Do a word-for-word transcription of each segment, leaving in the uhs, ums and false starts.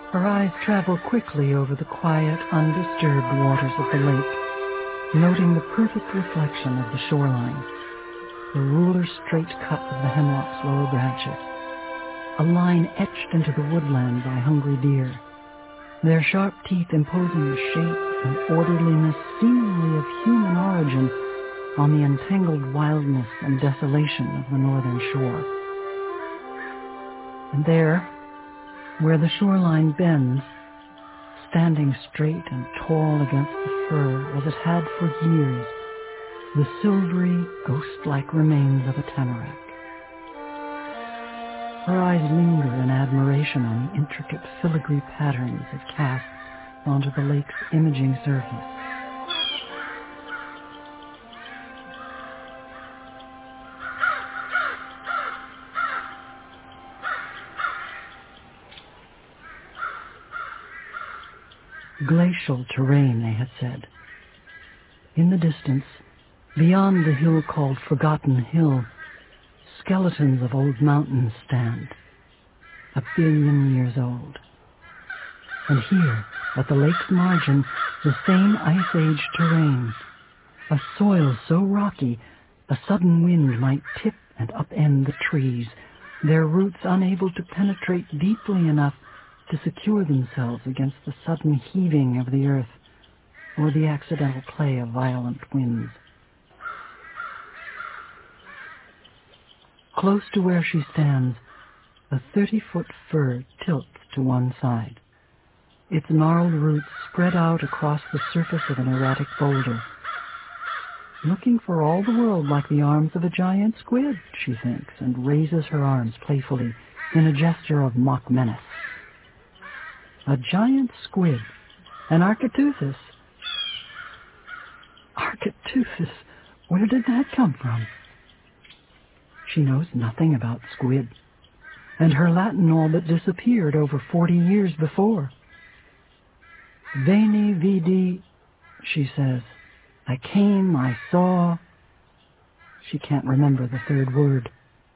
Her eyes travel quickly over the quiet, undisturbed waters of the lake, noting the perfect reflection of the shoreline, the ruler-straight cut of the hemlock's lower branches, a line etched into the woodland by hungry deer, their sharp teeth imposing the shape and orderliness seemingly of human origin on the entangled wildness and desolation of the northern shore. And there, where the shoreline bends, standing straight and tall against the fir as it had for years, the silvery, ghost-like remains of a tamarack. Her eyes linger in admiration on the intricate filigree patterns it casts onto the lake's imaging surface. Glacial terrain, they had said. In the distance, beyond the hill called Forgotten Hill, skeletons of old mountains stand, a billion years old. And here, at the lake's margin, the same ice-age terrain, a soil so rocky a sudden wind might tip and upend the trees, their roots unable to penetrate deeply enough to secure themselves against the sudden heaving of the earth or the accidental play of violent winds. Close to where she stands, a thirty-foot fir tilts to one side, its gnarled roots spread out across the surface of an erratic boulder. Looking for all the world like the arms of a giant squid, she thinks, and raises her arms playfully in a gesture of mock menace. A giant squid, an Architeuthis. Architeuthis, where did that come from? She knows nothing about squid, and her Latin all but disappeared over forty years before. Veni, vidi, she says. I came, I saw. She can't remember the third word.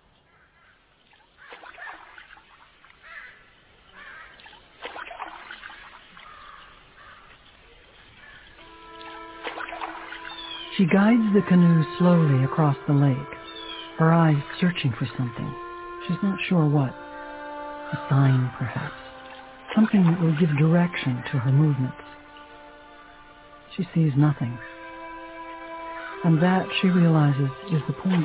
She guides the canoe slowly across the lake, her eyes searching for something. She's not sure what. A sign, perhaps. Something that will give direction to her movements. She sees nothing. And that, she realizes, is the point.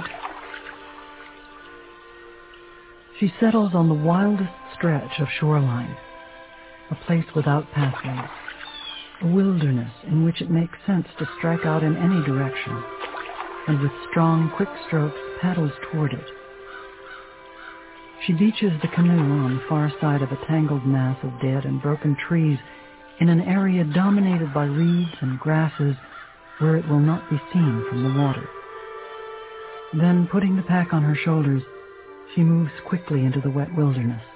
She settles on the wildest stretch of shoreline, a place without pathways, a wilderness in which it makes sense to strike out in any direction, and with strong, quick strokes paddles toward it. She beaches the canoe on the far side of a tangled mass of dead and broken trees in an area dominated by reeds and grasses where it will not be seen from the water. Then, putting the pack on her shoulders, she moves quickly into the wet wilderness.